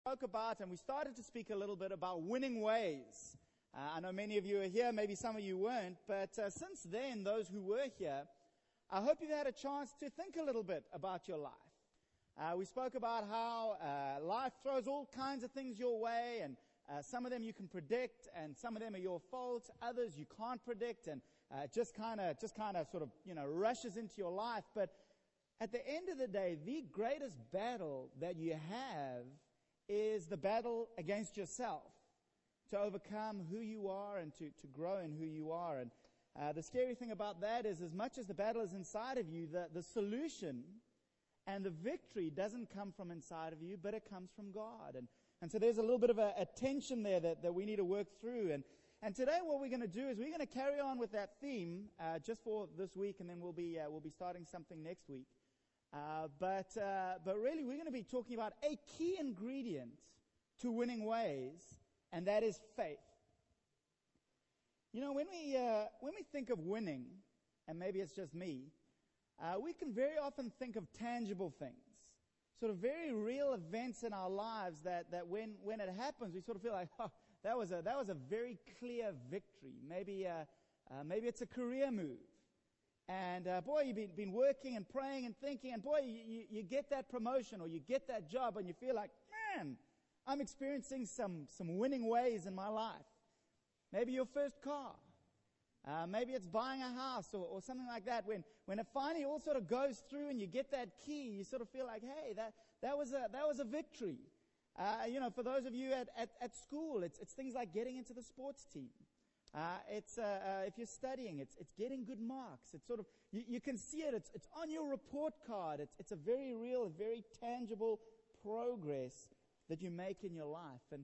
spoke about, and we started to speak a little bit about winning ways. I know many of you are here, maybe some of you weren't, but since then, those who were here, I hope you've had a chance to think a little bit about your life. We spoke about how life throws all kinds of things your way, and some of them you can predict, and some of them are your fault. Others you can't predict, and just kind of sort of rushes into your life. But at the end of the day, the greatest battle that you have is the battle against yourself, to overcome who you are and to grow in who you are. And the scary thing about that is, as much as the battle is inside of you, the solution and the victory doesn't come from inside of you, but it comes from God. And so there's a little bit of a tension there that we need to work through. And today what we're going to do is we're going to carry on with that theme just for this week, and then we'll be starting something next week. But really we're going to be talking about a key ingredient to winning ways, and that is faith. You know, when we think of winning, and maybe it's just me, we can very often think of tangible things, sort of very real events in our lives that when it happens, we sort of feel like, oh, that was a very clear victory. Maybe it's a career move. And boy, you've been working and praying and thinking, and boy, you get that promotion or you get that job, and you feel like, man, I'm experiencing some winning ways in my life. Maybe your first car. Maybe it's buying a house or something like that. When it finally all sort of goes through and you get that key, you sort of feel like, hey, that was a victory. For those of you at school, it's things like getting into the sports team. If you're studying, it's getting good marks. It's sort of, you can see it. It's on your report card. It's a very real, a very tangible progress that you make in your life. And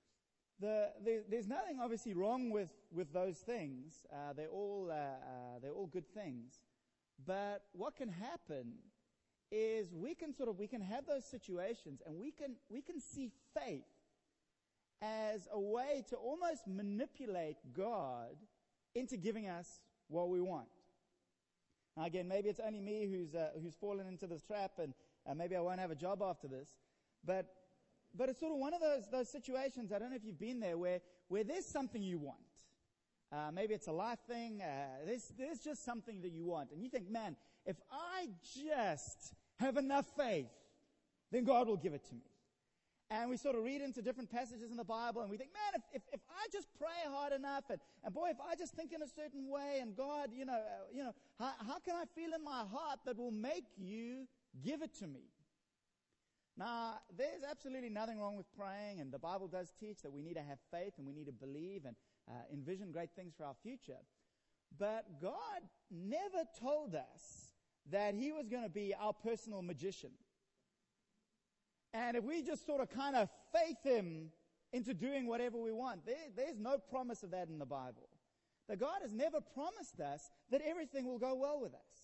there's nothing obviously wrong with those things. They're all good things. But what can happen is we can have those situations, and we can see faith as a way to almost manipulate God into giving us what we want. Now again, maybe it's only me who's fallen into this trap, and maybe I won't have a job after this. But it's sort of one of those situations, I don't know if you've been there, where there's something you want. Maybe it's a life thing. There's just something that you want. And you think, man, if I just have enough faith, then God will give it to me. And we sort of read into different passages in the Bible, and we think, man, if I just pray hard enough, and boy, if I just think in a certain way, and God, how can I feel in my heart that will make you give it to me? Now, there's absolutely nothing wrong with praying, and the Bible does teach that we need to have faith and we need to believe and envision great things for our future. But God never told us that He was going to be our personal magician. And if we just sort of kind of faith Him into doing whatever we want, there's no promise of that in the Bible. That God has never promised us that everything will go well with us.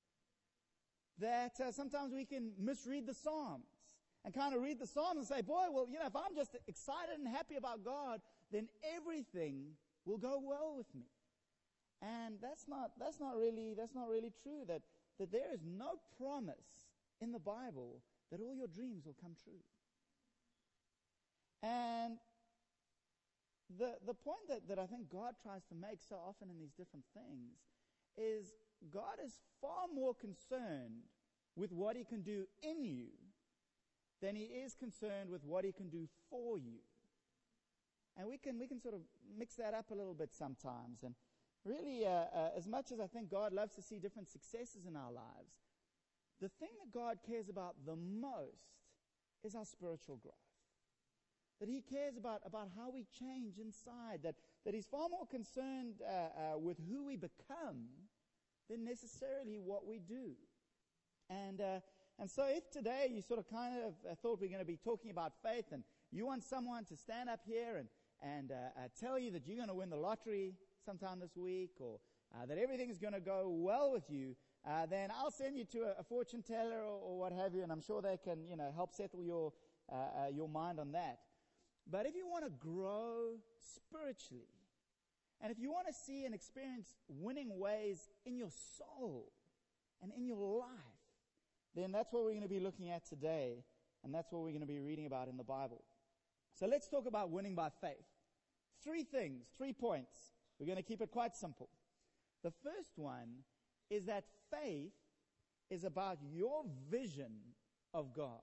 That sometimes we can misread the Psalms and kind of read the Psalms and say, boy, well, if I'm just excited and happy about God, then everything will go well with me. And that's not really true. That there is no promise in the Bible that all your dreams will come true. And the point that I think God tries to make so often in these different things is God is far more concerned with what He can do in you than He is concerned with what He can do for you. And we can sort of mix that up a little bit sometimes. And really, as much as I think God loves to see different successes in our lives, the thing that God cares about the most is our spiritual growth. That He cares about how we change inside. That He's far more concerned with who we become than necessarily what we do. And so if today you sort of kind of thought we're going to be talking about faith, and you want someone to stand up here and tell you that you're going to win the lottery sometime this week, or that everything is going to go well with you, then I'll send you to a fortune teller or what have you, and I'm sure they can, help settle your mind on that. But if you want to grow spiritually, and if you want to see and experience winning ways in your soul and in your life, then that's what we're going to be looking at today, and that's what we're going to be reading about in the Bible. So let's talk about winning by faith. 3 things, 3 points. We're going to keep it quite simple. The first one is that faith is about your vision of God.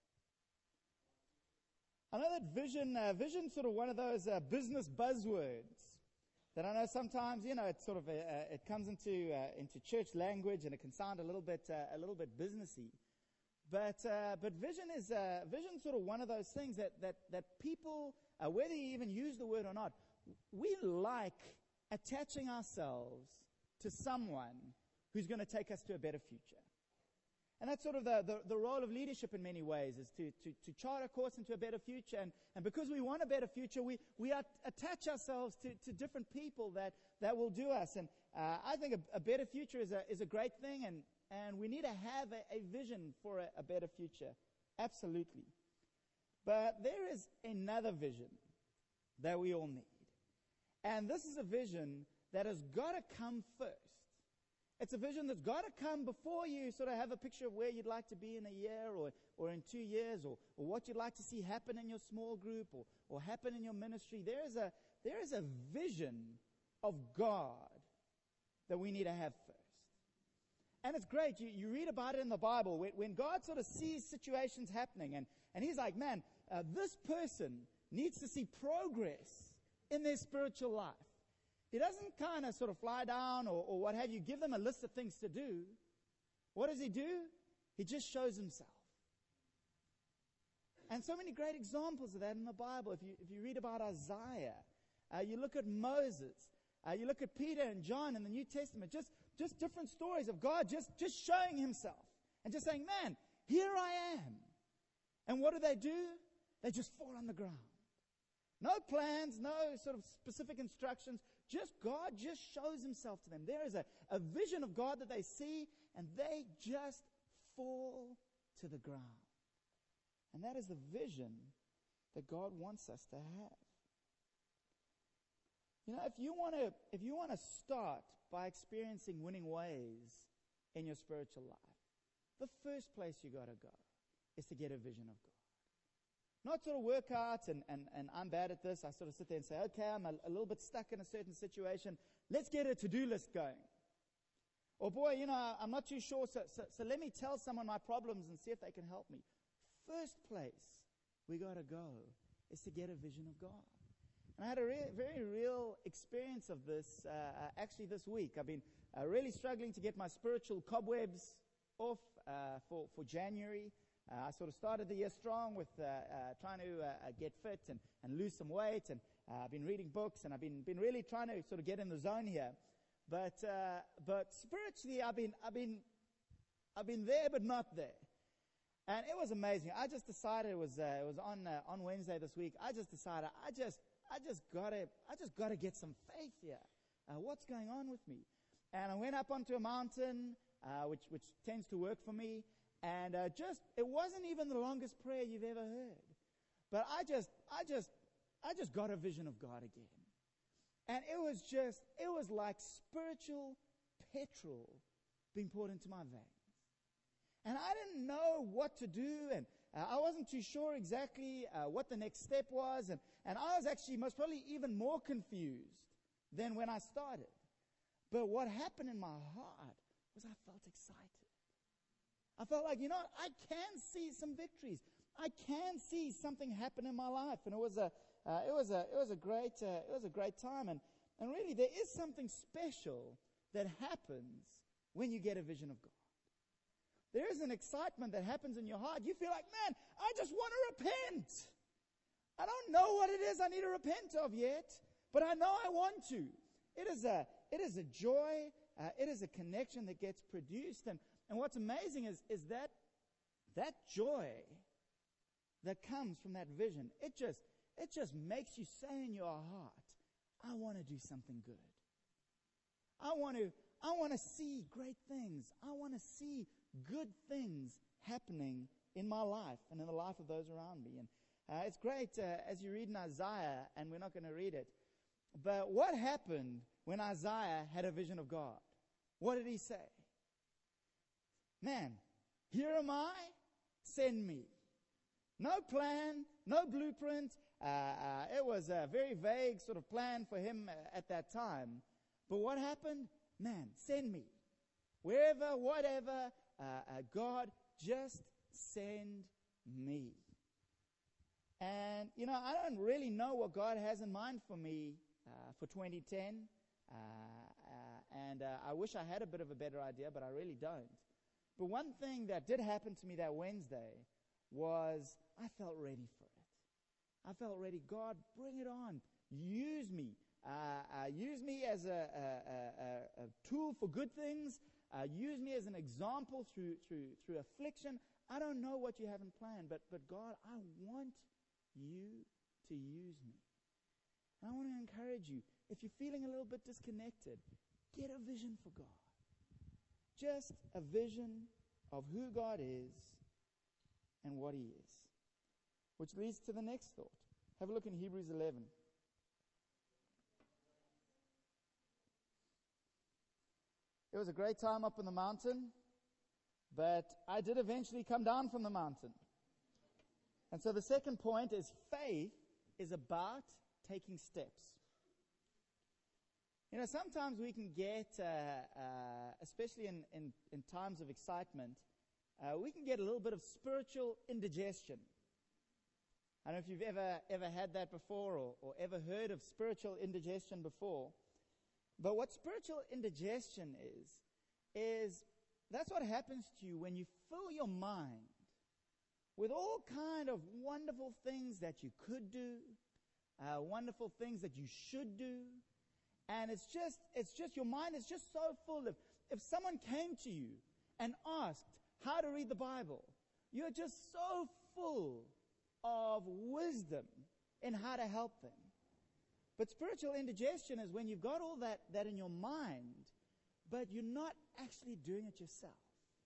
I know that vision's sort of one of those business buzzwords that I know sometimes, it's sort of it comes into church language and it can sound a little bit businessy. But vision's sort of one of those things that people, whether you even use the word or not, we like attaching ourselves to someone who's going to take us to a better future. And that's sort of the role of leadership in many ways, is to chart a course into a better future. And because we want a better future, we attach ourselves to different people that will do us. And I think a better future is a great thing, and we need to have a vision for a better future. Absolutely. But there is another vision that we all need. And this is a vision that has got to come first. It's a vision that's got to come before you sort of have a picture of where you'd like to be in a year or in 2 years or what you'd like to see happen in your small group or happen in your ministry. There is a vision of God that we need to have first. And it's great. You read about it in the Bible. When God sort of sees situations happening and He's like, man, this person needs to see progress in their spiritual life. He doesn't kind of sort of fly down or what have you, give them a list of things to do. What does He do? He just shows Himself. And so many great examples of that in the Bible. If you read about Isaiah, you look at Moses, you look at Peter and John in the New Testament, just different stories of God just showing Himself and just saying, man, here I am. And what do? They just fall on the ground. No plans, no sort of specific instructions. Just God just shows Himself to them. There is a vision of God that they see, and they just fall to the ground. And that is the vision that God wants us to have. If you want to start by experiencing winning ways in your spiritual life, the first place you got to go is to get a vision of God. Not sort of work out, and I'm bad at this. I sort of sit there and say, okay, I'm a little bit stuck in a certain situation. Let's get a to-do list going. Or boy, I'm not too sure, so let me tell someone my problems and see if they can help me. First place we got to go is to get a vision of God. And I had a very real experience of this actually this week. I've been really struggling to get my spiritual cobwebs off for January. I sort of started the year strong with trying to get fit and lose some weight, and I've been reading books, and I've been really trying to sort of get in the zone here. But spiritually, I've been there but not there, and it was amazing. I just decided it was on Wednesday this week. I just decided I just gotta get some faith here. What's going on with me? And I went up onto a mountain, which tends to work for me. And it wasn't even the longest prayer you've ever heard. But I just got a vision of God again. And it was like spiritual petrol being poured into my veins. And I didn't know what to do, and I wasn't too sure exactly what the next step was. And I was actually most probably even more confused than when I started. But what happened in my heart was I felt excited. I felt like, I can see some victories. I can see something happen in my life, and it was a great time. And really, there is something special that happens when you get a vision of God. There is an excitement that happens in your heart. You feel like, man, I just want to repent. I don't know what it is I need to repent of yet, but I know I want to. It is a joy. It is a connection that gets produced. And what's amazing is that joy that comes from that vision, it just makes you say in your heart, I want to do something good. I want to see great things. I want to see good things happening in my life and in the life of those around me. And it's great as you read in Isaiah, and we're not going to read it, but what happened when Isaiah had a vision of God? What did he say? Man, here am I, send me. No plan, no blueprint. It was a very vague sort of plan for him at that time. But what happened? Man, send me. Wherever, whatever, God, just send me. And, I don't really know what God has in mind for me for 2010. And I wish I had a bit of a better idea, but I really don't. But one thing that did happen to me that Wednesday was I felt ready for it. I felt ready. God, bring it on. Use me. Use me as a tool for good things. Use me as an example through affliction. I don't know what you have in plan, but God, I want you to use me. And I want to encourage you, if you're feeling a little bit disconnected, get a vision for God. Just a vision of who God is and what He is. Which leads to the next thought. Have a look in Hebrews 11. It was a great time up on the mountain, but I did eventually come down from the mountain. And so the second point is faith is about taking steps. Sometimes we can get, especially in times of excitement, we can get a little bit of spiritual indigestion. I don't know if you've ever had that before or ever heard of spiritual indigestion before. But what spiritual indigestion is that's what happens to you when you fill your mind with all kind of wonderful things that you could do, wonderful things that you should do. And it's just your mind is just so full of, if someone came to you and asked how to read the Bible, you're just so full of wisdom in how to help them. But spiritual indigestion is when you've got all that in your mind, but you're not actually doing it yourself.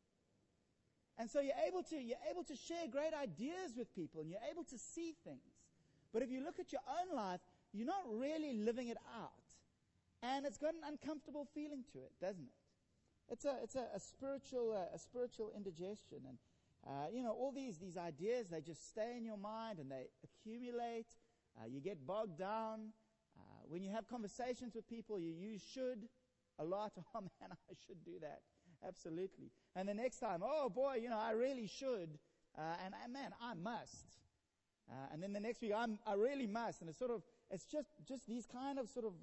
And so you're able to share great ideas with people, and you're able to see things. But if you look at your own life, you're not really living it out. And it's got an uncomfortable feeling to it, doesn't it? It's a spiritual indigestion. And all these ideas, they just stay in your mind and they accumulate. You get bogged down. When you have conversations with people, you use should a lot. Oh man, I should do that. Absolutely. And the next time, oh boy, I really should. And man, I must. And then the next week, I really must. And it's just these kind of sort of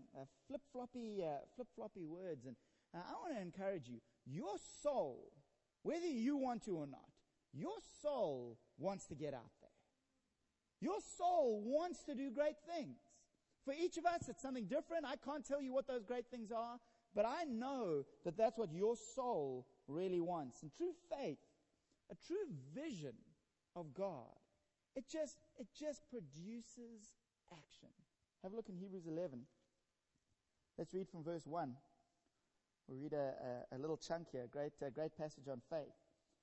flip-floppy words. And I want to encourage you, your soul, whether you want to or not, your soul wants to get out there. Your soul wants to do great things. For each of us, it's something different. I can't tell you what those great things are, but I know that that's what your soul really wants. And true faith, a true vision of God, it just produces action. Have a look in Hebrews 11. Let's read from verse 1. We'll read a little chunk here, a great passage on faith.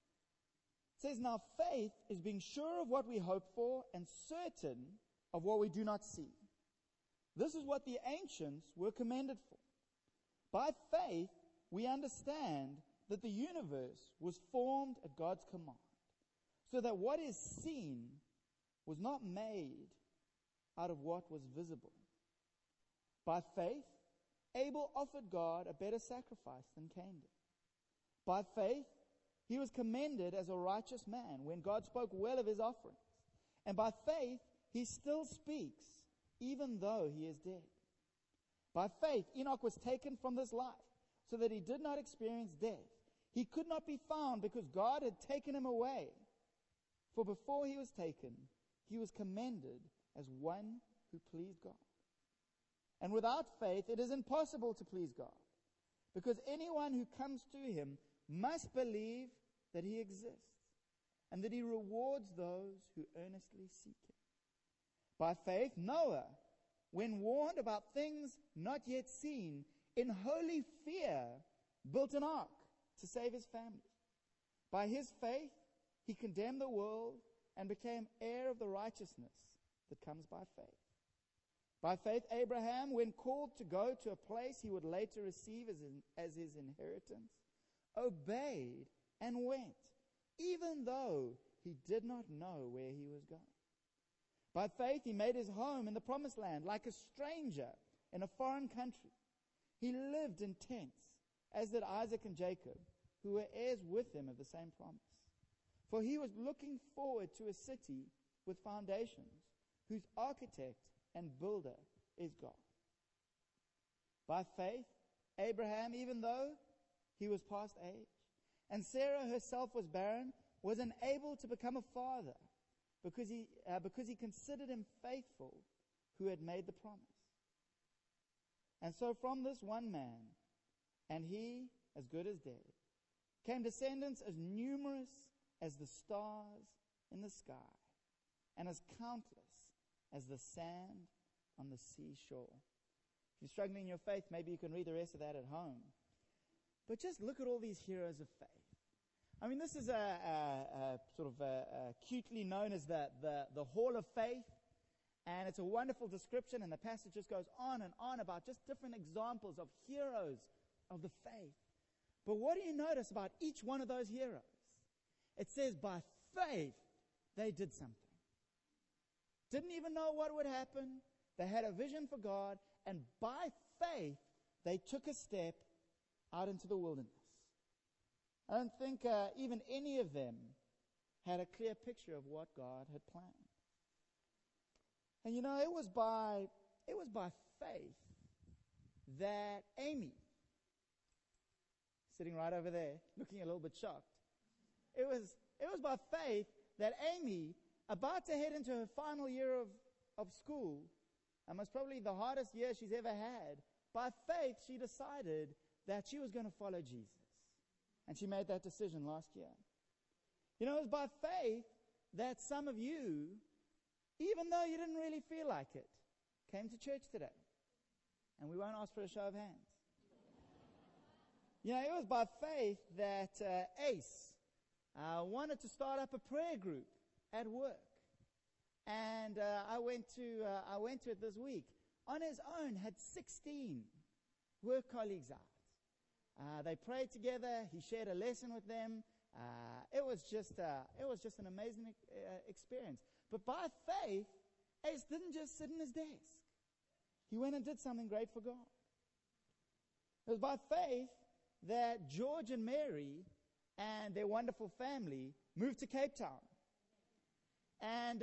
It says, "Now faith is being sure of what we hope for and certain of what we do not see. This is what the ancients were commended for. By faith, we understand that the universe was formed at God's command, so that what is seen was not made out of what was visible. By faith, Abel offered God a better sacrifice than Cain did. By faith, he was commended as a righteous man when God spoke well of his offerings. And by faith, he still speaks, even though he is dead. By faith, Enoch was taken from this life, so that he did not experience death. He could not be found because God had taken him away. For before he was taken, he was commended as one who pleased God. And without faith, it is impossible to please God, because anyone who comes to him must believe that he exists, and that he rewards those who earnestly seek him. By faith, Noah, when warned about things not yet seen, in holy fear built an ark to save his family. By his faith, he condemned the world and became heir of the righteousness that comes by faith. By faith, Abraham, when called to go to a place he would later receive as his inheritance, obeyed and went, even though he did not know where he was going. By faith, he made his home in the promised land, like a stranger in a foreign country. He lived in tents, as did Isaac and Jacob, who were heirs with him of the same promise. For he was looking forward to a city with foundations, whose architect and builder is God. By faith, Abraham, even though he was past age, and Sarah herself was barren, was unable to become a father, because he considered him faithful who had made the promise. And so from this one man, and he as good as dead, came descendants as numerous as the stars in the sky, and as countless as the sand on the seashore. If you're struggling in your faith, maybe you can read the rest of that at home. But just look at all these heroes of faith. I mean, this is cutely known as the Hall of Faith, and it's a wonderful description, and the passage just goes on and on about just different examples of heroes of the faith. But what do you notice about each one of those heroes? It says, by faith, they did something. Didn't even know what would happen. They had a vision for God, and by faith, they took a step out into the wilderness. I don't think even any of them had a clear picture of what God had planned. And it was by faith that Amy, sitting right over there, looking a little bit shocked, it was by faith that Amy, about to head into her final year of school, and most probably the hardest year she's ever had, by faith she decided that she was going to follow Jesus. And she made that decision last year. It was by faith that some of you, even though you didn't really feel like it, came to church today. And we won't ask for a show of hands. It was by faith that Ace wanted to start up a prayer group at work. And I went to it this week. On his own, had 16 work colleagues out. They prayed together. He shared a lesson with them. It was just an amazing experience. But by faith, Ace didn't just sit in his desk. He went and did something great for God. It was by faith that George and Mary and their wonderful family moved to Cape Town. And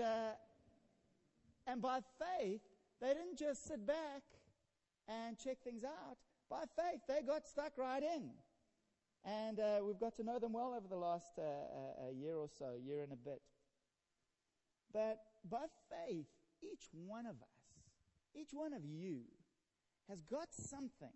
by faith, they didn't just sit back and check things out. By faith, they got stuck right in. And we've got to know them well over the last year or so, year and a bit. But by faith, each one of us, each one of you, has got something,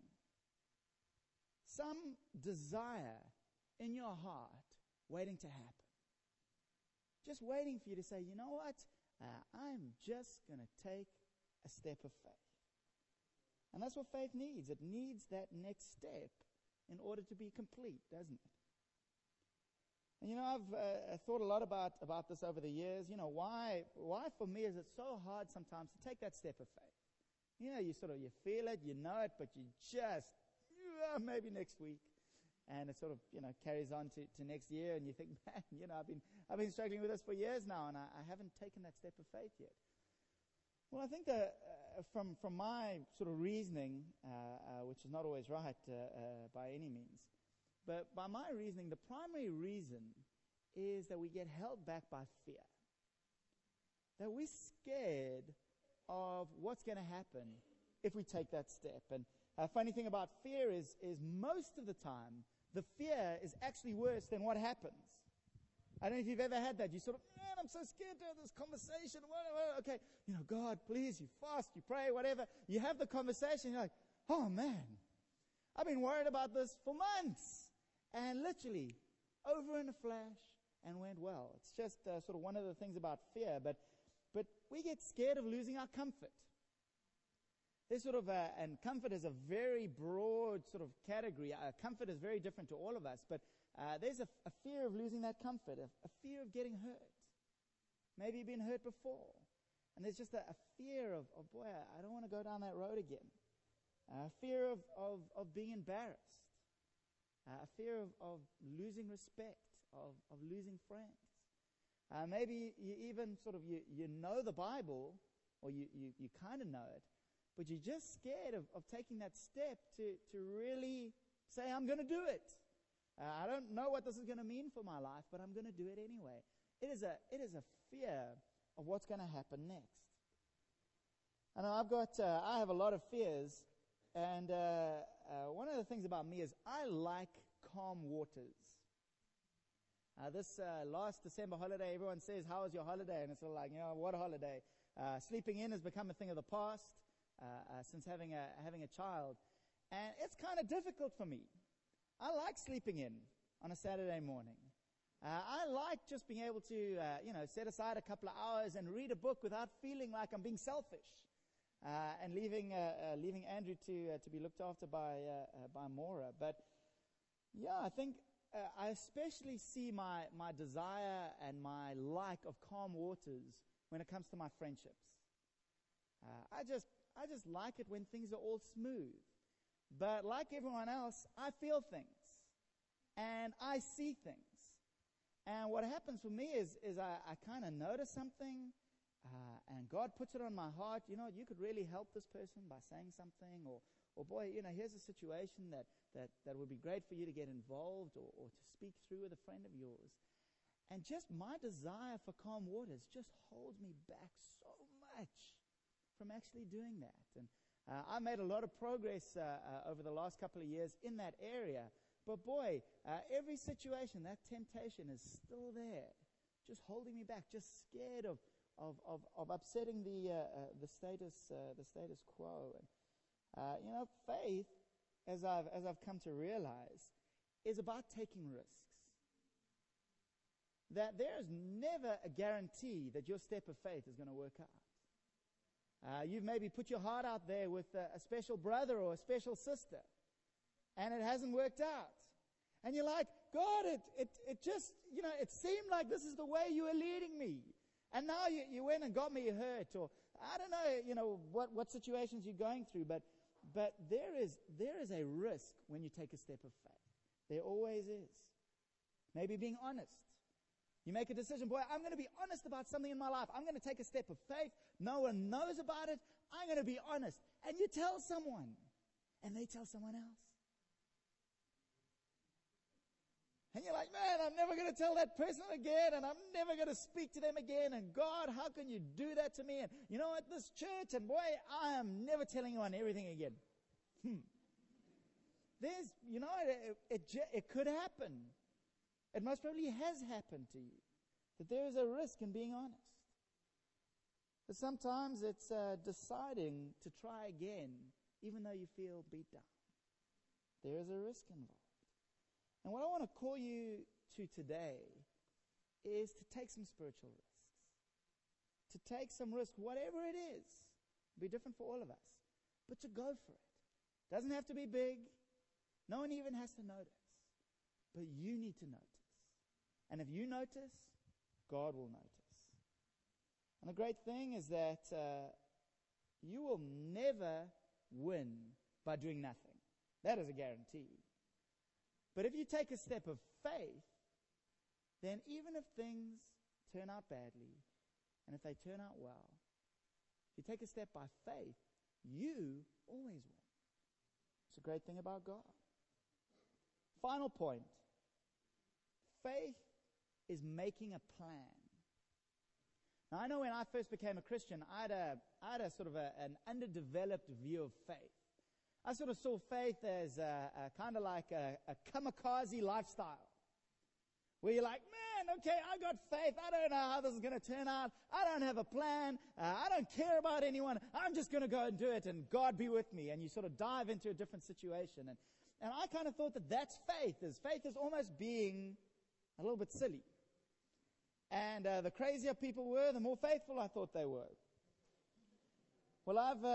some desire in your heart waiting to happen. Just waiting for you to say, you know what? I'm just going to take a step of faith. And that's what faith needs. It needs that next step in order to be complete, doesn't it? And I've thought a lot about this over the years. Why for me is it so hard sometimes to take that step of faith? You feel it, you know it, but you just, maybe next week. And it sort of, carries on to next year, and you think, man, I've been struggling with this for years now, and I haven't taken that step of faith yet. Well, I think that from my sort of reasoning, which is not always right by any means, but by my reasoning, the primary reason is that we get held back by fear. That we're scared of what's going to happen if we take that step. And a funny thing about fear is most of the time, the fear is actually worse than what happens. I don't know if you've ever had that. You sort of, man, I'm so scared to have this conversation. Okay, God, please, you fast, you pray, whatever. You have the conversation, you're like, oh man, I've been worried about this for months. And literally, over in a flash, and went well. It's just sort of one of the things about fear. But we get scared of losing our comfort. There's sort of and comfort is a very broad sort of category. Comfort is very different to all of us, but there's a fear of losing that comfort, a fear of getting hurt. Maybe you've been hurt before. And there's just a fear of boy, I don't want to go down that road again. A fear of being embarrassed. A fear of losing respect, of losing friends. Maybe you even sort of, you know the Bible, or you kind of know it, but you're just scared of taking that step to really say, I'm going to do it. I don't know what this is going to mean for my life, but I'm going to do it anyway. It is a fear of what's going to happen next. I know I have a lot of fears, and one of the things about me is I like calm waters. This last December holiday, everyone says, how was your holiday? And it's sort of like, what holiday? Sleeping in has become a thing of the past since having a child. And it's kind of difficult for me. I like sleeping in on a Saturday morning. I like just being able to, set aside a couple of hours and read a book without feeling like I'm being selfish, and leaving Andrew to be looked after by Maura. But yeah, I think I especially see my desire and my like of calm waters when it comes to my friendships. I just like it when things are all smooth. But like everyone else, I feel things. And I see things. And what happens for me is I kind of notice something, and God puts it on my heart. You could really help this person by saying something, or boy, here's a situation that would be great for you to get involved or to speak through with a friend of yours. And just my desire for calm waters just holds me back so much from actually doing that. And I made a lot of progress over the last couple of years in that area. But boy, every situation, that temptation is still there, just holding me back, just scared of upsetting the status quo. And faith, as I've come to realize, is about taking risks. That there is never a guarantee that your step of faith is going to work out. You've maybe put your heart out there with a special brother or a special sister, and it hasn't worked out. And you're like, God, it just, it seemed like this is the way you were leading me. And now you went and got me hurt, or I don't know, what situations you're going through, but there is a risk when you take a step of faith. There always is. Maybe being honest. You make a decision, boy, I'm going to be honest about something in my life. I'm going to take a step of faith. No one knows about it. I'm going to be honest. And you tell someone, and they tell someone else. And you're like, man, I'm never going to tell that person again, and I'm never going to speak to them again. And God, how can you do that to me? And you know what, this church, and boy, I am never telling you on everything again. There's, it could happen. It most probably has happened to you, that there is a risk in being honest. But sometimes it's deciding to try again, even though you feel beat down. There is a risk involved. And what I want to call you to today is to take some spiritual risks. To take some risk, whatever it is. It'll be different for all of us. But to go for it. Doesn't have to be big. No one even has to notice. But you need to notice. And if you notice, God will notice. And the great thing is that you will never win by doing nothing. That is a guarantee. But if you take a step of faith, then even if things turn out badly, and if they turn out well, if you take a step by faith, you always win. It's a great thing about God. Final point. Faith is making a plan. Now, I know when I first became a Christian, I had a sort of an underdeveloped view of faith. I sort of saw faith as kind of like a kamikaze lifestyle. Where you're like, man, okay, I got faith. I don't know how this is going to turn out. I don't have a plan. I don't care about anyone. I'm just going to go and do it, and God be with me. And you sort of dive into a different situation. And I kind of thought that that's faith. Faith is almost being a little bit silly. And the crazier people were, the more faithful I thought they were. Well,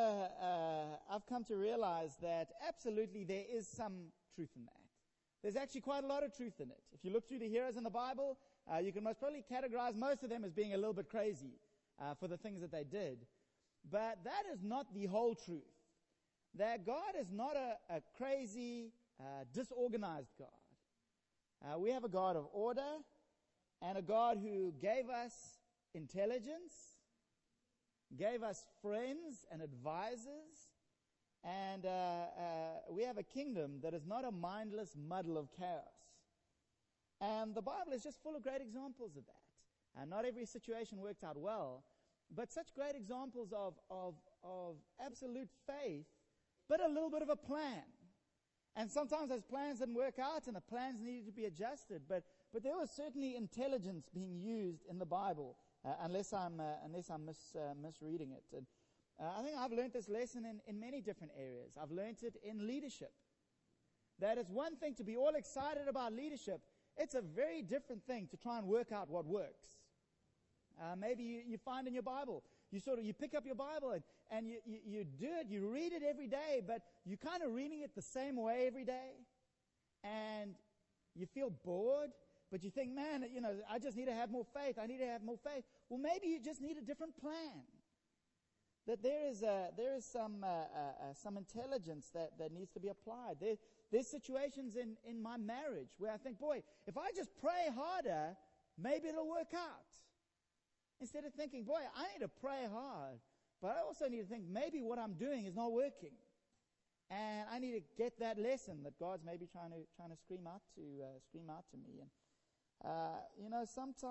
I've come to realize that absolutely there is some truth in that. There's actually quite a lot of truth in it. If you look through the heroes in the Bible, you can most probably categorize most of them as being a little bit crazy for the things that they did. But that is not the whole truth. That God is not a crazy, disorganized God. We have a God of order, and a God who gave us intelligence, gave us friends and advisors, and we have a kingdom that is not a mindless muddle of chaos. And the Bible is just full of great examples of that. And not every situation worked out well, but such great examples of absolute faith, but a little bit of a plan. And sometimes those plans didn't work out, and the plans needed to be adjusted. But there was certainly intelligence being used in the Bible, unless I'm misreading it. And I think I've learned this lesson in many different areas. I've learned it in leadership. That it's one thing to be all excited about leadership. It's a very different thing to try and work out what works. Maybe you find in your Bible, you pick up your Bible and you do it, you read it every day, but you're kind of reading it the same way every day. And you feel bored, but you think, man, I just need to have more faith. I need to have more faith. Well, maybe you just need a different plan. That there is some intelligence that needs to be applied. There's situations in my marriage where I think, boy, if I just pray harder, maybe it'll work out. Instead of thinking, boy, I need to pray hard, but I also need to think maybe what I'm doing is not working, and I need to get that lesson that God's maybe trying to scream out to me. And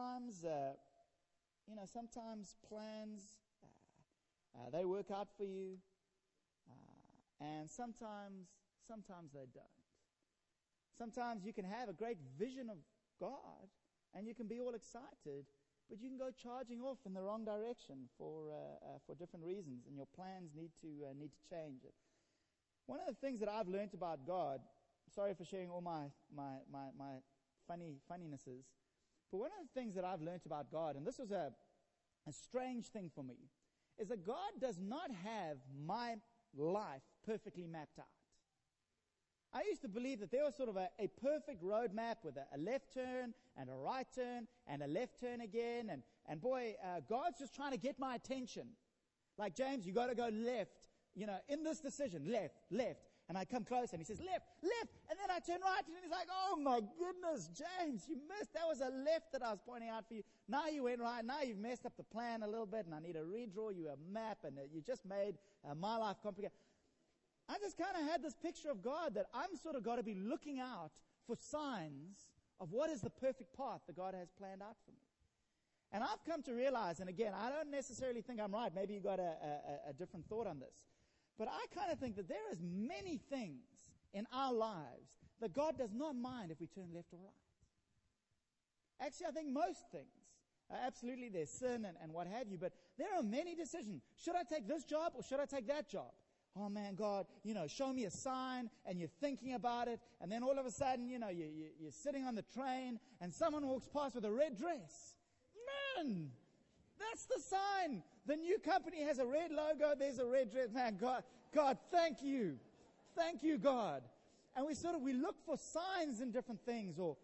sometimes plans they work out for you, and sometimes they don't. Sometimes you can have a great vision of God, and you can be all excited, but you can go charging off in the wrong direction for different reasons, and your plans need to change. One of the things that I've learned about God, sorry for sharing all my funninesses, but one of the things that I've learned about God, and this was a strange thing for me, is that God does not have my life perfectly mapped out. I used to believe that there was sort of a perfect roadmap with a left turn and a right turn and a left turn again. And boy, God's just trying to get my attention. Like, James, you got to go left, in this decision, left. And I come close and he says, left. And then I turn right and he's like, oh my goodness, James, you missed. That was a left that I was pointing out for you. Now you went right. Now you've messed up the plan a little bit and I need to redraw you a map and you just made my life complicated. I just kind of had this picture of God that I'm sort of got to be looking out for signs of what is the perfect path that God has planned out for me. And I've come to realize, and again, I don't necessarily think I'm right. Maybe you got a different thought on this. But I kind of think that there is many things in our lives that God does not mind if we turn left or right. Actually, I think most things, absolutely there's sin and what have you, but there are many decisions. Should I take this job or should I take that job? Oh man, God, show me a sign, and you're thinking about it, and then all of a sudden, you're sitting on the train, and someone walks past with a red dress. Man, that's the sign. The new company has a red logo, there's a red dress. Man, God, thank you. Thank you, God. And we look for signs in different things, or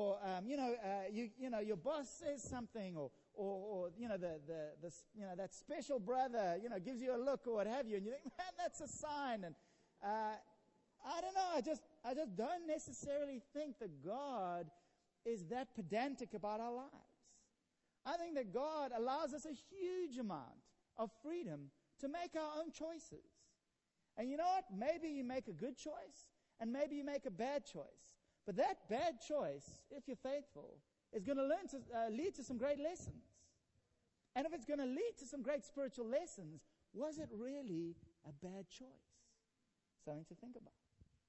your boss says something, or that special brother, gives you a look or what have you, and you think, man, that's a sign. And I don't know, I just don't necessarily think that God is that pedantic about our lives. I think that God allows us a huge amount of freedom to make our own choices. And you know what? Maybe you make a good choice, and maybe you make a bad choice. But that bad choice, if you're faithful, is going to lead to some great lessons. And if it's going to lead to some great spiritual lessons, was it really a bad choice? Something to think about.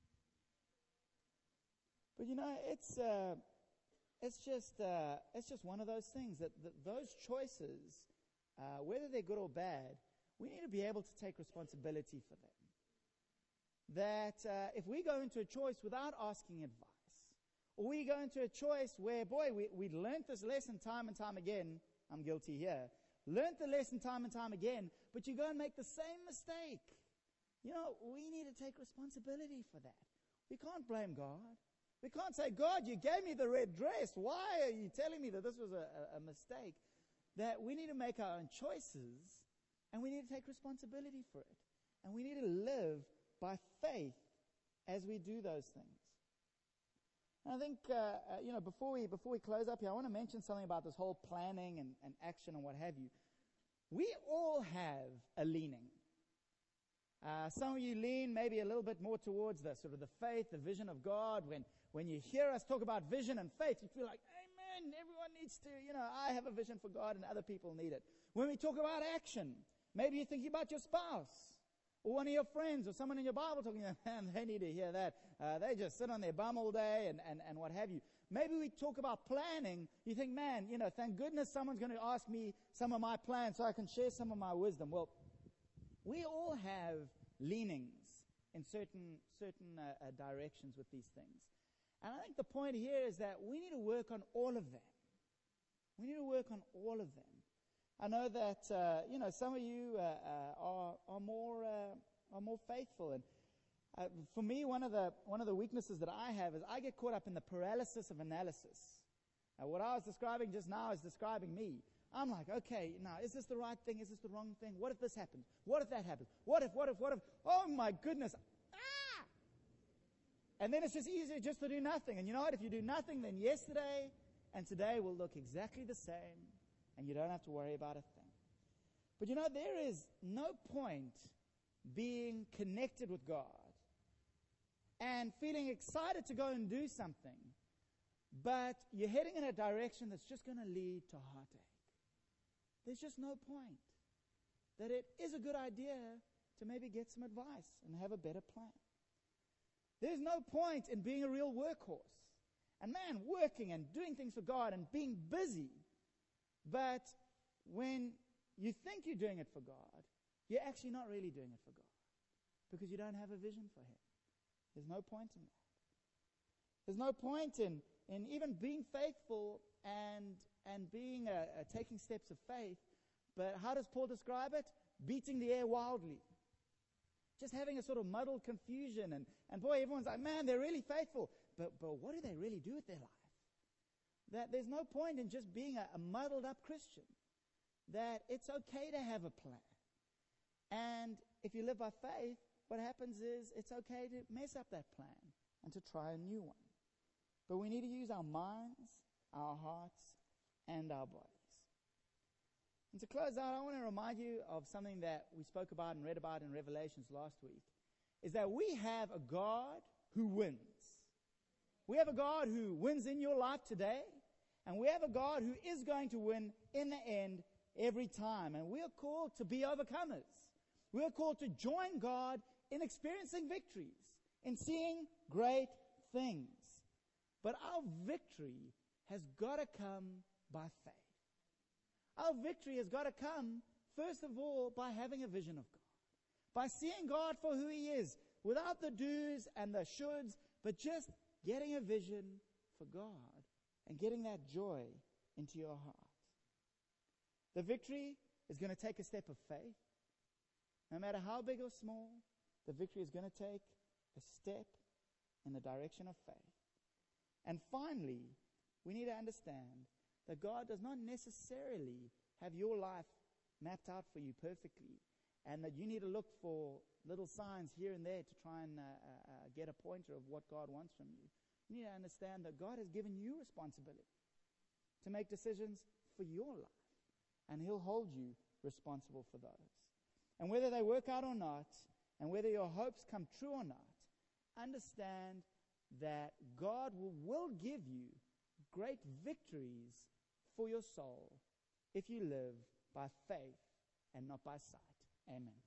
But it's just one of those things that those choices, whether they're good or bad, we need to be able to take responsibility for them. That if we go into a choice without asking advice, or we go into a choice where, boy, we learned this lesson time and time again, I'm guilty here, learned the lesson time and time again, but you go and make the same mistake. We need to take responsibility for that. We can't blame God. We can't say, God, you gave me the red dress. Why are you telling me that this was a mistake? That we need to make our own choices, and we need to take responsibility for it. And we need to live by faith as we do those things. And I think, before we close up here, I want to mention something about this whole planning and action and what have you. We all have a leaning. Some of you lean maybe a little bit more towards the sort of the faith, the vision of God. When you hear us talk about vision and faith, you feel like, amen, everyone needs to, I have a vision for God and other people need it. When we talk about action, maybe you're thinking about your spouse or one of your friends or someone in your Bible talking, man, they need to hear that. They just sit on their bum all day and what have you. Maybe we talk about planning. You think, man, thank goodness someone's going to ask me some of my plans so I can share some of my wisdom. Well, we all have leanings in certain directions with these things. And I think the point here is that we need to work on all of them. We need to work on all of them. I know that some of you are more faithful, and for me, one of the weaknesses that I have is I get caught up in the paralysis of analysis. What I was describing just now is describing me. I'm like, okay, now is this the right thing? Is this the wrong thing? What if this happens? What if that happens? What if? Oh my goodness! And then it's just easier just to do nothing. And you know what? If you do nothing, then yesterday and today will look exactly the same, and you don't have to worry about a thing. But there is no point being connected with God and feeling excited to go and do something, but you're heading in a direction that's just going to lead to heartache. There's just no point. That it is a good idea to maybe get some advice and have a better plan. There's no point in being a real workhorse. And man, working and doing things for God and being busy. But when you think you're doing it for God, you're actually not really doing it for God. Because you don't have a vision for Him. There's no point in that. There's no point in even being faithful and being taking steps of faith. But how does Paul describe it? Beating the air wildly. Just having a sort of muddled confusion. And boy, everyone's like, man, they're really faithful. But what do they really do with their life? That there's no point in just being a muddled up Christian. That it's okay to have a plan. And if you live by faith, what happens is it's okay to mess up that plan and to try a new one. But we need to use our minds, our hearts, and our bodies. And to close out, I want to remind you of something that we spoke about and read about in Revelations last week, is that we have a God who wins. We have a God who wins in your life today, and we have a God who is going to win in the end every time. And we are called to be overcomers. We are called to join God in experiencing victories, in seeing great things. But our victory has got to come by faith. Our victory has got to come, first of all, by having a vision of God. By seeing God for who He is, without the do's and the shoulds, but just getting a vision for God and getting that joy into your heart. The victory is going to take a step of faith. No matter how big or small, the victory is going to take a step in the direction of faith. And finally, we need to understand that God does not necessarily have your life mapped out for you perfectly, and that you need to look for little signs here and there to try and get a pointer of what God wants from you. You need to understand that God has given you responsibility to make decisions for your life, and He'll hold you responsible for those. And whether they work out or not, and whether your hopes come true or not, understand that God will give you great victories for your soul if you live by faith and not by sight. Amen.